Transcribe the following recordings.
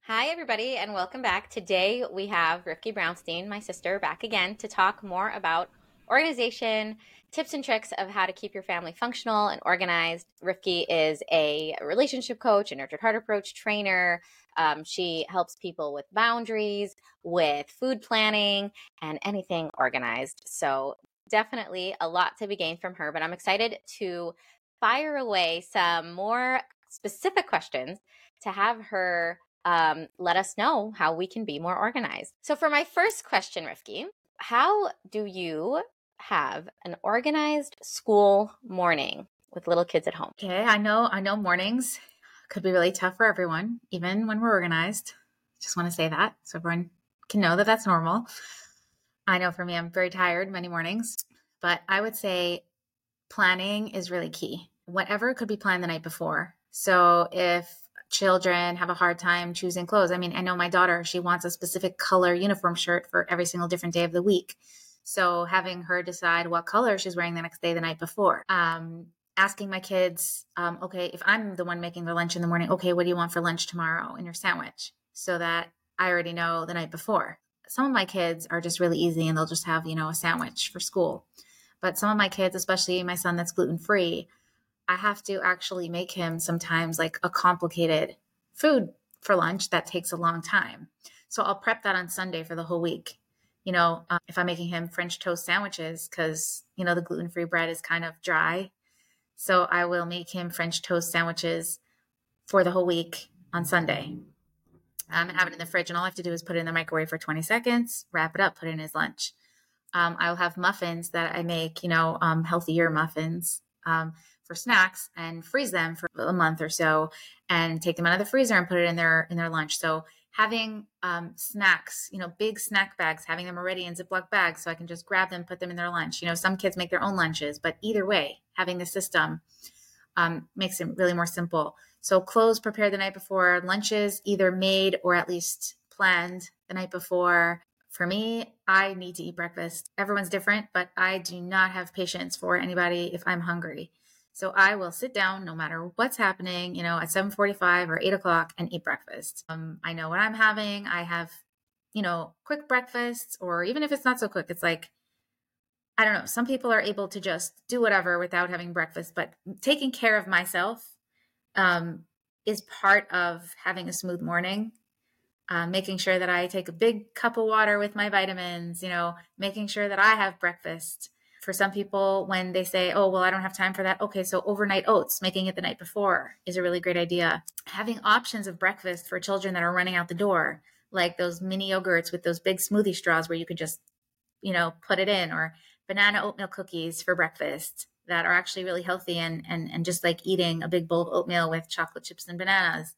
Hi, everybody, and welcome back. Today we have Rifki Brownstein, my sister, back again to talk more about organization, tips and tricks of how to keep your family functional and organized. Rifki is a relationship coach, a nurtured heart approach trainer. She helps people with boundaries, with food planning, and anything organized. So, definitely a lot to be gained from her, but I'm excited to fire away some more specific questions to have her let us know how we can be more organized. So for my first question, Rifki, how do you have an organized school morning with little kids at home? Okay, I know mornings could be really tough for everyone, even when we're organized. Just want to say that so everyone can know that that's normal. I know for me, I'm very tired many mornings, but I would say planning is really key. Whatever could be planned the night before. So if children have a hard time choosing clothes, I know my daughter, she wants a specific color uniform shirt for every single different day of the week. So having her decide what color she's wearing the next day, the night before. Asking my kids, okay, if I'm the one making their lunch in the morning, okay, what do you want for lunch tomorrow in your sandwich? So that I already know the night before. Some of my kids are just really easy and they'll just have, a sandwich for school. But some of my kids, especially my son that's gluten free, I have to actually make him sometimes like a complicated food for lunch that takes a long time. So I'll prep that on Sunday for the whole week. If I'm making him French toast sandwiches, because, the gluten free bread is kind of dry. So I will make him French toast sandwiches for the whole week on Sunday. And have it in the fridge. And all I have to do is put it in the microwave for 20 seconds, wrap it up, put it in his lunch. I'll have muffins that I make, healthier muffins for snacks and freeze them for a month or so and take them out of the freezer and put it in their lunch. So having snacks, big snack bags, having them already in Ziploc bags so I can just grab them, put them in their lunch. Some kids make their own lunches, but either way, having the system makes it really more simple. So clothes prepared the night before, lunches either made or at least planned the night before. For me, I need to eat breakfast. Everyone's different, but I do not have patience for anybody if I'm hungry. So I will sit down no matter what's happening, at 7:45 or 8 o'clock and eat breakfast. I know what I'm having. I have, quick breakfasts, or even if it's not so quick, it's like, I don't know. Some people are able to just do whatever without having breakfast, but taking care of myself is part of having a smooth morning. Making sure that I take a big cup of water with my vitamins, making sure that I have breakfast. For some people, when they say, oh, well, I don't have time for that. Okay, so overnight oats, making it the night before is a really great idea. Having options of breakfast for children that are running out the door, like those mini yogurts with those big smoothie straws where you could just, put it in, or banana oatmeal cookies for breakfast that are actually really healthy and just like eating a big bowl of oatmeal with chocolate chips and bananas.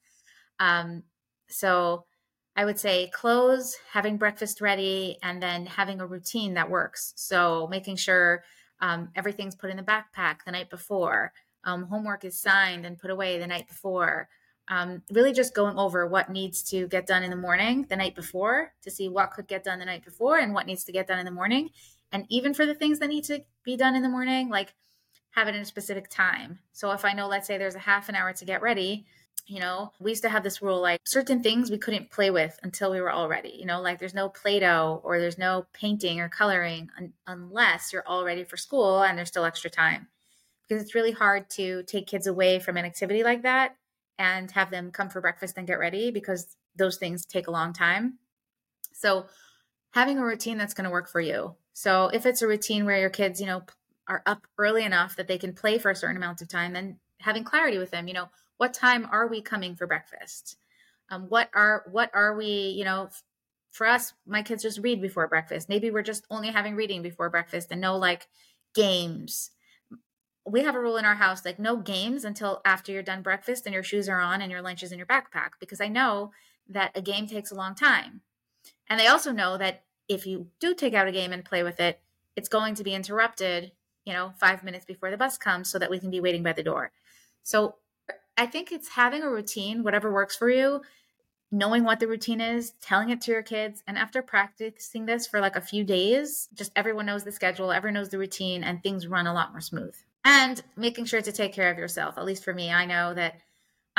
So I would say clothes, having breakfast ready, and then having a routine that works. So making sure everything's put in the backpack the night before, homework is signed and put away the night before. Really just going over what needs to get done in the morning the night before to see what could get done the night before and what needs to get done in the morning. And even for the things that need to be done in the morning, like have it in a specific time. So if I know, let's say there's a half an hour to get ready, we used to have this rule, like certain things we couldn't play with until we were all ready, like there's no Play-Doh or there's no painting or coloring unless you're all ready for school and there's still extra time, because it's really hard to take kids away from an activity like that and have them come for breakfast and get ready, because those things take a long time. So having a routine that's going to work for you. So if it's a routine where your kids, are up early enough that they can play for a certain amount of time, then having clarity with them, what time are we coming for breakfast? What are we, for us, my kids just read before breakfast. Maybe we're just only having reading before breakfast and no like games. We have a rule in our house, like no games until after you're done breakfast and your shoes are on and your lunch is in your backpack, because I know that a game takes a long time. And they also know that if you do take out a game and play with it, it's going to be interrupted, 5 minutes before the bus comes so that we can be waiting by the door. So I think it's having a routine, whatever works for you, knowing what the routine is, telling it to your kids. And after practicing this for like a few days, just everyone knows the schedule, everyone knows the routine, and things run a lot more smooth. And making sure to take care of yourself. At least for me, I know that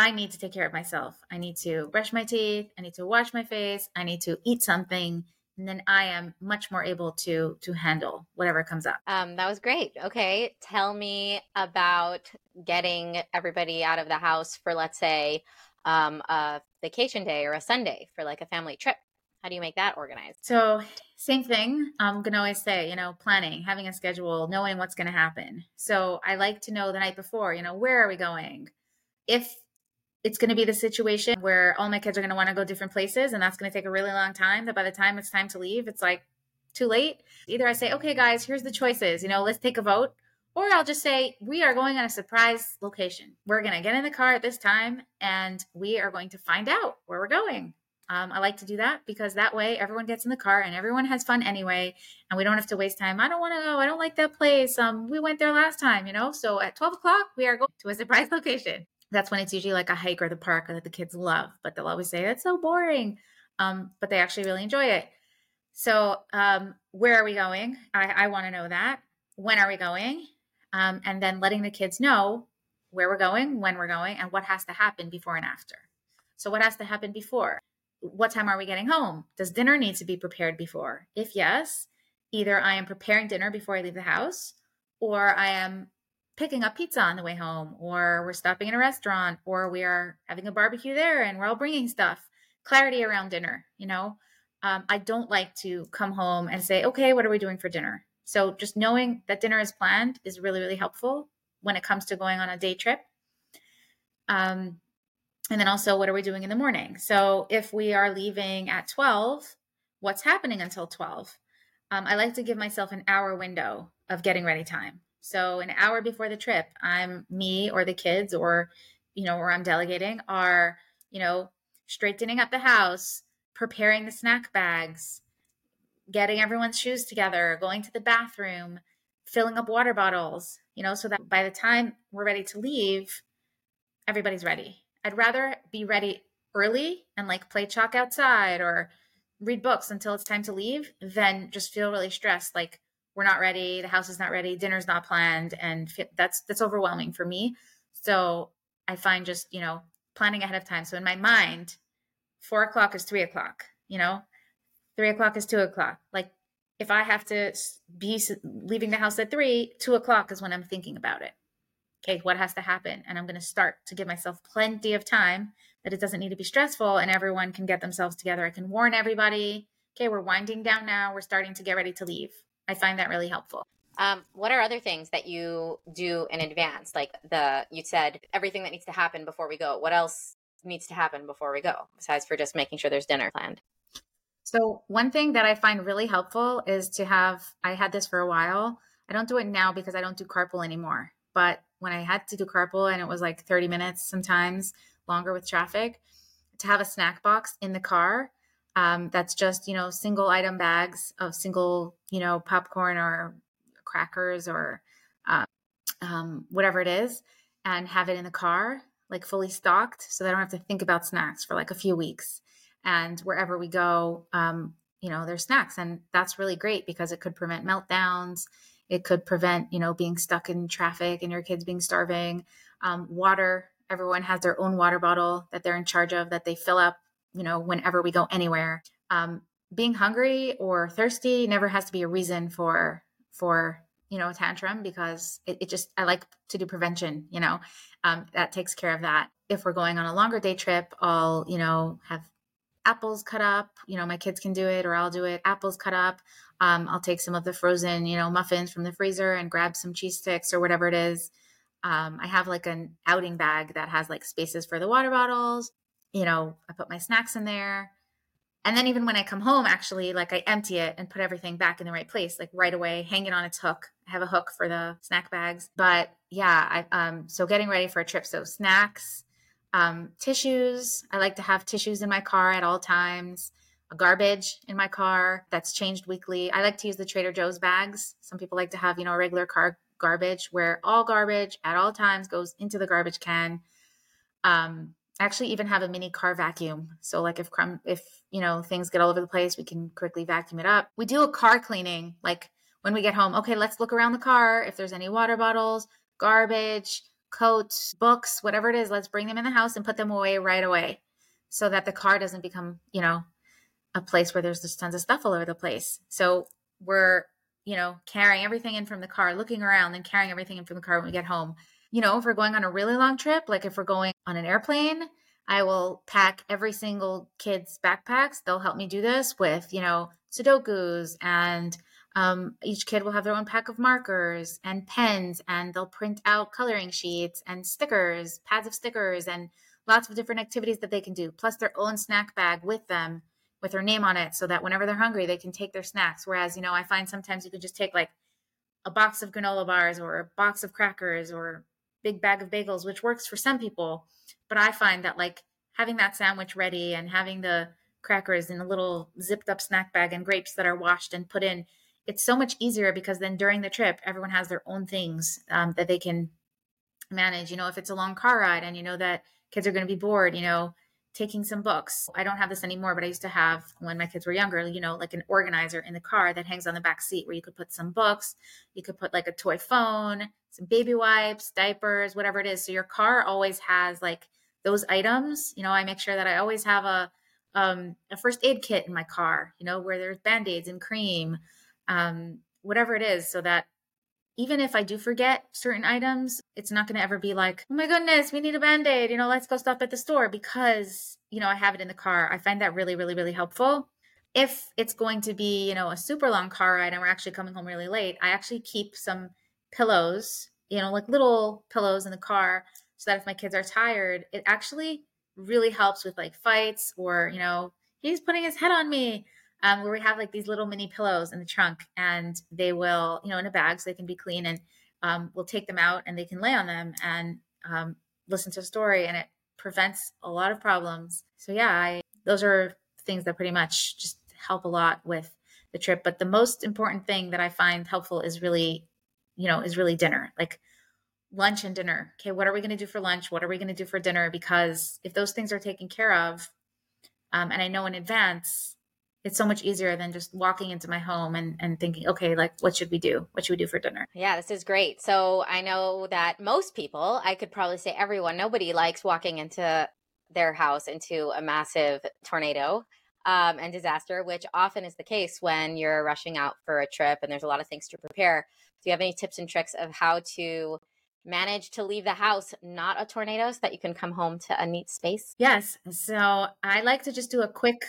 I need to take care of myself. I need to brush my teeth. I need to wash my face. I need to eat something. And then I am much more able to handle whatever comes up. That was great. Okay. Tell me about getting everybody out of the house for, let's say, a vacation day or a Sunday for like a family trip. How do you make that organized? So same thing. I'm going to always say, planning, having a schedule, knowing what's going to happen. So I like to know the night before, where are we going? If it's going to be the situation where all my kids are going to want to go different places and that's going to take a really long time, that by the time it's time to leave, it's like too late. Either I say, okay, guys, here's the choices, let's take a vote. Or I'll just say, we are going on a surprise location. We're going to get in the car at this time and we are going to find out where we're going. I like to do that because that way everyone gets in the car and everyone has fun anyway. And we don't have to waste time. I don't want to go. I don't like that place. We went there last time, So at 12 o'clock, we are going to a surprise location. That's when it's usually like a hike or the park that the kids love, but they'll always say, that's so boring. But they actually really enjoy it. So where are we going? I want to know that. When are we going? And then letting the kids know where we're going, when we're going, and what has to happen before and after. So what has to happen before? What time are we getting home? Does dinner need to be prepared before? If yes, either I am preparing dinner before I leave the house, or I am picking up pizza on the way home, or we're stopping in a restaurant, or we are having a barbecue there and we're all bringing stuff. Clarity around dinner, I don't like to come home and say, okay, what are we doing for dinner? So just knowing that dinner is planned is really, really helpful when it comes to going on a day trip. And then also, what are we doing in the morning? So if we are leaving at 12, what's happening until 12? I like to give myself an hour window of getting ready time. So an hour before the trip, me or the kids or I'm delegating are, straightening up the house, preparing the snack bags, getting everyone's shoes together, going to the bathroom, filling up water bottles, so that by the time we're ready to leave, everybody's ready. I'd rather be ready early and like play chalk outside or read books until it's time to leave than just feel really stressed. Like we're not ready. The house is not ready. Dinner's not planned. And that's overwhelming for me. So I find just, planning ahead of time. So in my mind, 4 o'clock is 3 o'clock, 3 o'clock is 2 o'clock. Like if I have to be leaving the house at 3, 2 o'clock is when I'm thinking about it. Okay, what has to happen? And I'm going to start to give myself plenty of time that it doesn't need to be stressful and everyone can get themselves together. I can warn everybody, okay, we're winding down now. We're starting to get ready to leave. I find that really helpful. What are other things that you do in advance? Like you said, everything that needs to happen before we go. What else needs to happen before we go besides for just making sure there's dinner planned? So one thing that I find really helpful is to I had this for a while. I don't do it now because I don't do carpool anymore. But when I had to do carpool and it was like 30 minutes, sometimes longer with traffic, to have a snack box in the car that's just, single item bags of single, popcorn or crackers or whatever it is, and have it in the car, like fully stocked so that I don't have to think about snacks for like a few weeks. And wherever we go, there's snacks. And that's really great because it could prevent meltdowns. It could prevent, being stuck in traffic and your kids being starving. Water, everyone has their own water bottle that they're in charge of that they fill up, whenever we go anywhere. Being hungry or thirsty never has to be a reason for a tantrum because it just, I like to do prevention, that takes care of that. If we're going on a longer day trip, I'll, have apples cut up, my kids can do it or I'll do it. Apples cut up. I'll take some of the frozen, muffins from the freezer and grab some cheese sticks or whatever it is. I have like an outing bag that has like spaces for the water bottles. I put my snacks in there. And then even when I come home, actually, like I empty it and put everything back in the right place, like right away, hang it on its hook. I have a hook for the snack bags. But yeah, so getting ready for a trip. So snacks, tissues. I like to have tissues in my car at all times. A garbage in my car that's changed weekly. I like to use the Trader Joe's bags. Some people like to have, a regular car garbage where all garbage at all times goes into the garbage can. I actually even have a mini car vacuum. So like if things get all over the place, we can quickly vacuum it up. We do a car cleaning. Like when we get home, okay, let's look around the car. If there's any water bottles, garbage, coats, books, whatever it is, let's bring them in the house and put them away right away so that the car doesn't become, a place where there's just tons of stuff all over the place. So we're, carrying everything in from the car, looking around and carrying everything in from the car when we get home. If we're going on a really long trip, like if we're going on an airplane, I will pack every single kid's backpacks. They'll help me do this with, Sudokus, and each kid will have their own pack of markers and pens, and they'll print out coloring sheets and stickers, pads of stickers, and lots of different activities that they can do, plus their own snack bag with them with their name on it so that whenever they're hungry, they can take their snacks. Whereas, I find sometimes you can just take like a box of granola bars or a box of crackers or a big bag of bagels, which works for some people. But I find that like having that sandwich ready and having the crackers in a little zipped up snack bag and grapes that are washed and put in, it's so much easier because then during the trip, everyone has their own things that they can manage. If it's a long car ride and that kids are going to be bored, taking some books. I don't have this anymore, but I used to have when my kids were younger, like an organizer in the car that hangs on the back seat where you could put some books, you could put like a toy phone, some baby wipes, diapers, whatever it is. So your car always has like those items. I make sure that I always have a first aid kit in my car, where there's Band-Aids and cream, whatever it is, so that even if I do forget certain items, it's not going to ever be like, oh my goodness, we need a Band-Aid, let's go stop at the store because, I have it in the car. I find that really, really, really helpful. If it's going to be, a super long car ride and we're actually coming home really late, I actually keep some pillows, like little pillows in the car so that if my kids are tired, it actually really helps with like fights or, he's putting his head on me. Where we have like these little mini pillows in the trunk and they will, in a bag so they can be clean, and we'll take them out and they can lay on them and listen to a story, and it prevents a lot of problems. So yeah, those are things that pretty much just help a lot with the trip. But the most important thing that I find helpful is really, dinner, like lunch and dinner. Okay, what are we going to do for lunch? What are we going to do for dinner? Because if those things are taken care of, and I know in advance, it's so much easier than just walking into my home and thinking, okay, like, what should we do? What should we do for dinner? Yeah, this is great. So I know that most people, I could probably say everyone, nobody likes walking into their house into a massive tornado and disaster, which often is the case when you're rushing out for a trip and there's a lot of things to prepare. Do you have any tips and tricks of how to manage to leave the house not a tornado so that you can come home to a neat space? Yes. So I like to just do a quick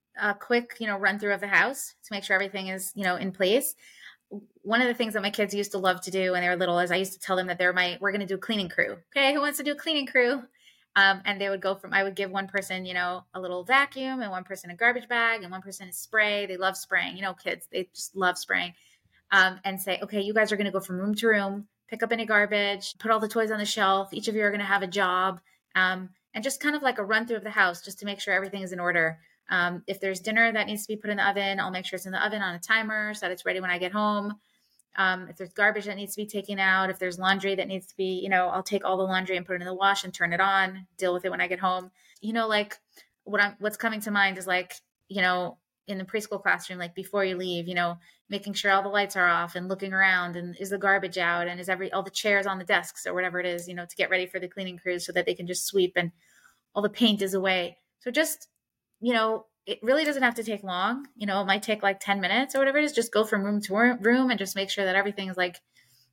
run through of the house to make sure everything is, in place. One of the things that my kids used to love to do when they were little is I used to tell them that we're going to do a cleaning crew. Okay. Who wants to do a cleaning crew? And they would I would give one person, a little vacuum and one person a garbage bag and one person a spray. They love spraying, kids, they just love spraying. And say, okay, you guys are going to go from room to room, pick up any garbage, put all the toys on the shelf. Each of you are going to have a job. And just kind of like a run through of the house just to make sure everything is in order. If there's dinner that needs to be put in the oven, I'll make sure it's in the oven on a timer so that it's ready when I get home. If there's garbage that needs to be taken out, if there's laundry that needs to be, I'll take all the laundry and put it in the wash and turn it on, deal with it when I get home. Like what's coming to mind is like, in the preschool classroom, like before you leave, making sure all the lights are off and looking around and is the garbage out and is all the chairs on the desks or whatever it is, to get ready for the cleaning crews so that they can just sweep and all the paint is away. So just, it really doesn't have to take long. It might take like 10 minutes or whatever it is. Just go from room to room and just make sure that everything is like,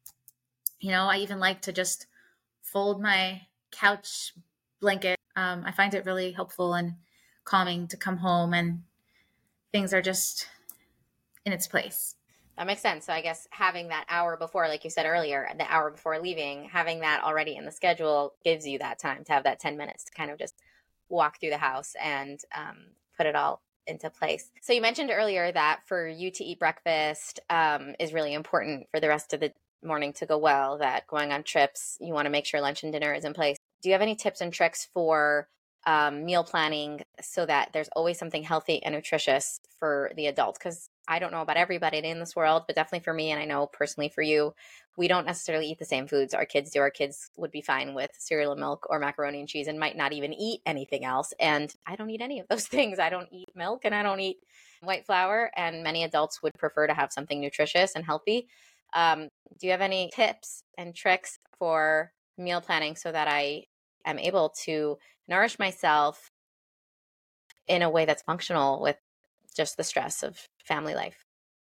I even like to just fold my couch blanket. I find it really helpful and calming to come home and things are just in its place. That makes sense. So I guess having that hour before, like you said earlier, the hour before leaving, having that already in the schedule gives you that time to have that 10 minutes to kind of just walk through the house and put it all into place. So you mentioned earlier that for you to eat breakfast is really important for the rest of the morning to go well, that going on trips, you want to make sure lunch and dinner is in place. Do you have any tips and tricks for meal planning so that there's always something healthy and nutritious for the adult? Because I don't know about everybody in this world, but definitely for me, and I know personally for you, we don't necessarily eat the same foods our kids do. Our kids would be fine with cereal and milk or macaroni and cheese and might not even eat anything else. And I don't eat any of those things. I don't eat milk and I don't eat white flour. And many adults would prefer to have something nutritious and healthy. Do you have any tips and tricks for meal planning so that I am able to nourish myself in a way that's functional with just the stress of family life.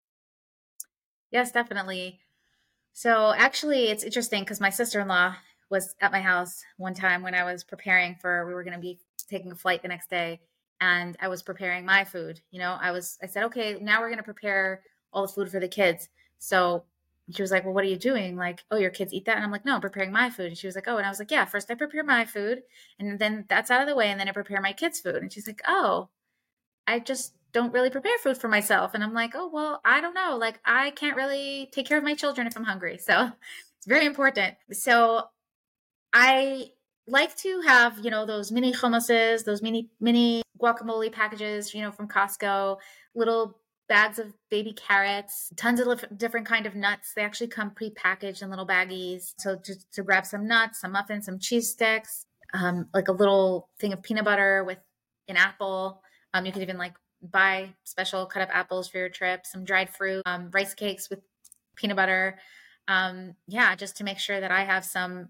Yes, definitely. So actually, it's interesting because my sister-in-law was at my house one time when I was preparing for, we were going to be taking a flight the next day, and I was preparing my food. I said, okay, now we're going to prepare all the food for the kids. So she was like, well, what are you doing? Like, oh, your kids eat that? And I'm like, no, I'm preparing my food. And she was like, oh, and I was like, yeah, first I prepare my food and then that's out of the way. And then I prepare my kids' food. And she's like, oh, I just don't really prepare food for myself. And I'm like, oh, well, I don't know. Like, I can't really take care of my children if I'm hungry. So it's very important. So I like to have, those mini hummuses, those mini guacamole packages, from Costco, little bags of baby carrots, tons of different kind of nuts. They actually come pre-packaged in little baggies. So to grab some nuts, some muffins, some cheese sticks, like a little thing of peanut butter with an apple. You can even like buy special cut up apples for your trip, some dried fruit, rice cakes with peanut butter. Yeah, just to make sure that I have some,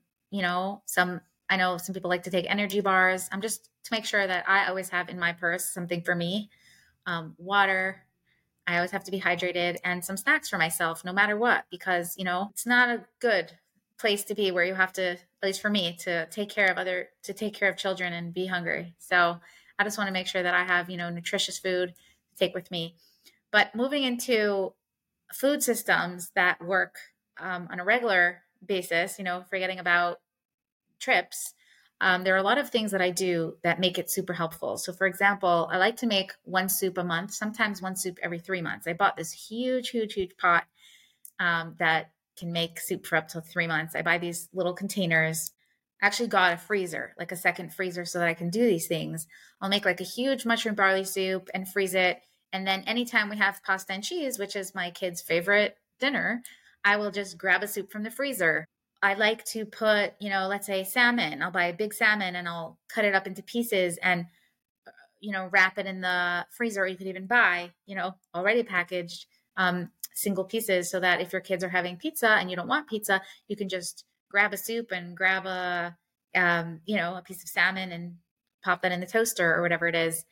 I know some people like to take energy bars. I'm just to make sure that I always have in my purse something for me, water. I always have to be hydrated and some snacks for myself, no matter what, because, it's not a good place to be where you have to, at least for me, to take care of children and be hungry. So I just want to make sure that I have, nutritious food to take with me. But moving into food systems that work on a regular basis, forgetting about trips, there are a lot of things that I do that make it super helpful. So, for example, I like to make one soup a month, sometimes one soup every 3 months. I bought this huge pot that can make soup for up to 3 months. I buy these little containers. I actually got a freezer, like a second freezer, so that I can do these things. I'll make like a huge mushroom barley soup and freeze it. And then anytime we have pasta and cheese, which is my kids' favorite dinner, I will just grab a soup from the freezer. I like to put, let's say salmon. I'll buy a big salmon and I'll cut it up into pieces and, wrap it in the freezer. Or you could even buy, already packaged single pieces so that if your kids are having pizza and you don't want pizza, you can just grab a soup and grab a piece of salmon and pop that in the toaster or whatever it is.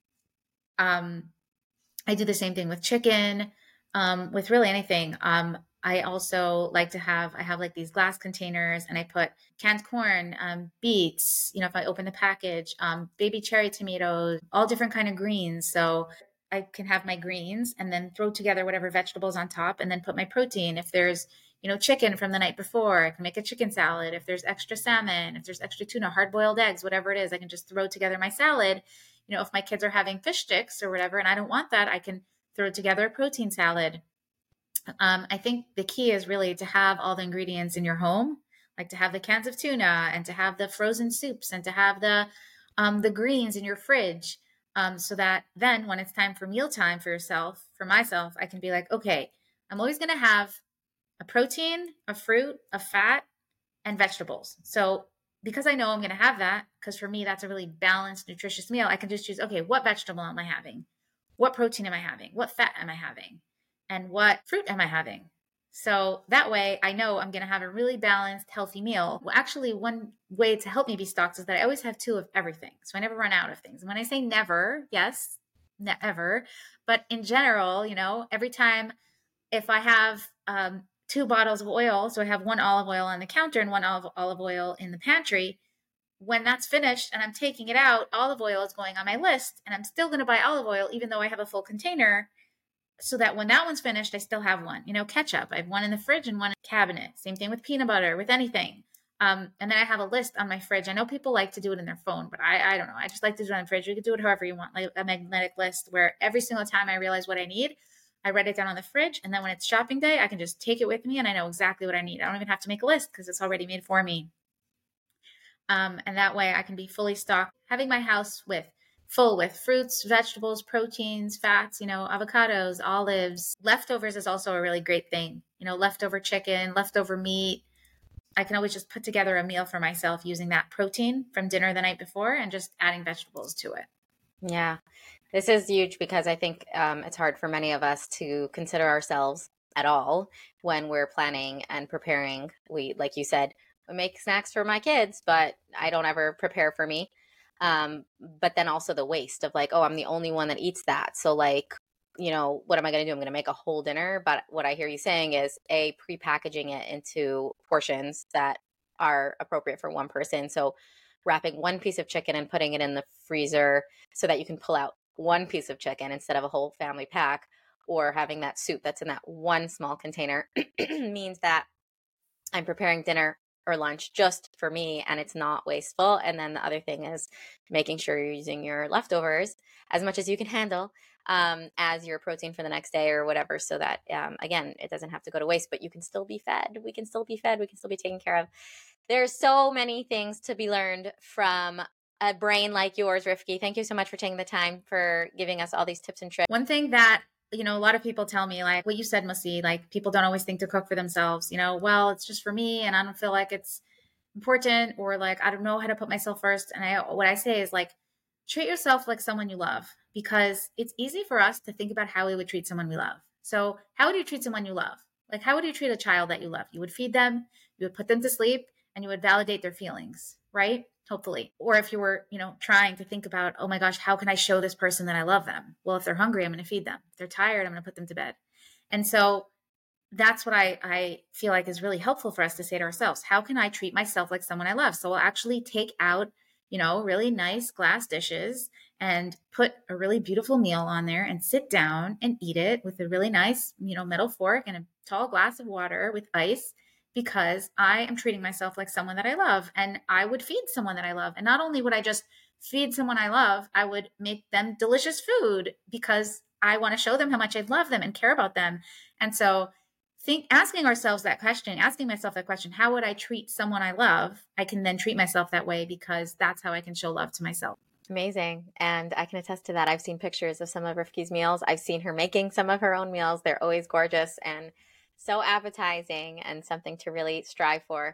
I do the same thing with chicken, with really anything. I also like to I have like these glass containers and I put canned corn, beets, if I open the package, baby cherry tomatoes, all different kind of greens. So I can have my greens and then throw together whatever vegetables on top and then put my protein. If there's, chicken from the night before, I can make a chicken salad. If there's extra salmon, if there's extra tuna, hard boiled eggs, whatever it is, I can just throw together my salad. If my kids are having fish sticks or whatever, and I don't want that, I can throw together a protein salad. I think the key is really to have all the ingredients in your home, like to have the cans of tuna and to have the frozen soups and to have the greens in your fridge, so that then when it's time for mealtime for myself, I can be like, okay, I'm always going to have a protein, a fruit, a fat, and vegetables. So because I know I'm going to have that, because for me, that's a really balanced, nutritious meal, I can just choose, okay, what vegetable am I having? What protein am I having? What fat am I having? And what fruit am I having? So that way I know I'm going to have a really balanced, healthy meal. Well, actually, one way to help me be stocked is that I always have 2 of everything. So I never run out of things. And when I say never, yes, never. But in general, every time if I have 2 bottles of oil, so I have 1 olive oil on the counter and 1 olive oil in the pantry, when that's finished and I'm taking it out, olive oil is going on my list and I'm still going to buy olive oil, even though I have a full container, so that when that one's finished, I still have 1. Ketchup, I have 1 in the fridge and 1 in the cabinet. Same thing with peanut butter, with anything. And then I have a list on my fridge. I know people like to do it in their phone, but I don't know. I just like to do it on the fridge. You can do it however you want, like a magnetic list where every single time I realize what I need, I write it down on the fridge. And then when it's shopping day, I can just take it with me and I know exactly what I need. I don't even have to make a list because it's already made for me. And that way I can be fully stocked, having my house full with fruits, vegetables, proteins, fats, avocados, olives. Leftovers is also a really great thing. Leftover chicken, leftover meat. I can always just put together a meal for myself using that protein from dinner the night before and just adding vegetables to it. Yeah, this is huge because I think it's hard for many of us to consider ourselves at all when we're planning and preparing. We, like you said, make snacks for my kids, but I don't ever prepare for me. But then also the waste of like, oh, I'm the only one that eats that. So like, what am I going to do? I'm going to make a whole dinner. But what I hear you saying is pre-packaging it into portions that are appropriate for one person. So wrapping one piece of chicken and putting it in the freezer so that you can pull out one piece of chicken instead of a whole family pack, or having that soup that's in that one small container means that I'm preparing dinner or lunch just for me and it's not wasteful. And then the other thing is making sure you're using your leftovers as much as you can handle as your protein for the next day or whatever, so that, again, it doesn't have to go to waste, but you can still be fed. We can still be fed. We can still be taken care of. There's so many things to be learned from a brain like yours, Rifki. Thank you so much for taking the time for giving us all these tips and tricks. One thing that, a lot of people tell me, like what you said, Musi, like people don't always think to cook for themselves, well, it's just for me and I don't feel like it's important, or like, I don't know how to put myself first. And what I say is like, treat yourself like someone you love, because it's easy for us to think about how we would treat someone we love. So how would you treat someone you love? Like, how would you treat a child that you love? You would feed them, you would put them to sleep, and you would validate their feelings, right? Hopefully. Or if you were, trying to think about, oh my gosh, how can I show this person that I love them? Well, if they're hungry, I'm going to feed them. If they're tired, I'm going to put them to bed. And so that's what I feel like is really helpful for us to say to ourselves. How can I treat myself like someone I love? So we'll actually take out, really nice glass dishes and put a really beautiful meal on there and sit down and eat it with a really nice, metal fork and a tall glass of water with ice, because I am treating myself like someone that I love, and I would feed someone that I love. And not only would I just feed someone I love, I would make them delicious food because I want to show them how much I love them and care about them. And so asking myself that question, how would I treat someone I love? I can then treat myself that way, because that's how I can show love to myself. Amazing. And I can attest to that. I've seen pictures of some of Rifki's meals. I've seen her making some of her own meals. They're always gorgeous and so appetizing, and something to really strive for.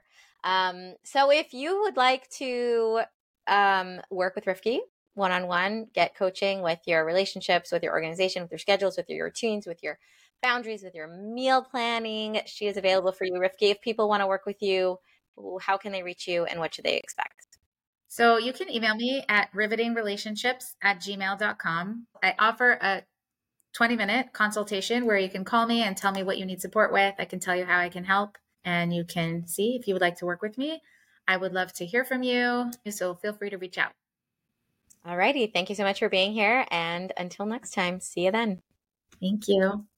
So if you would like to work with Rifki one-on-one, get coaching with your relationships, with your organization, with your schedules, with your routines, with your boundaries, with your meal planning, she is available for you. Rifki, if people want to work with you, how can they reach you and what should they expect? So you can email me at rivetingrelationships@gmail.com. I offer a 20-minute consultation where you can call me and tell me what you need support with. I can tell you how I can help, and you can see if you would like to work with me. I would love to hear from you, so feel free to reach out. All righty. Thank you so much for being here. And until next time, see you then. Thank you.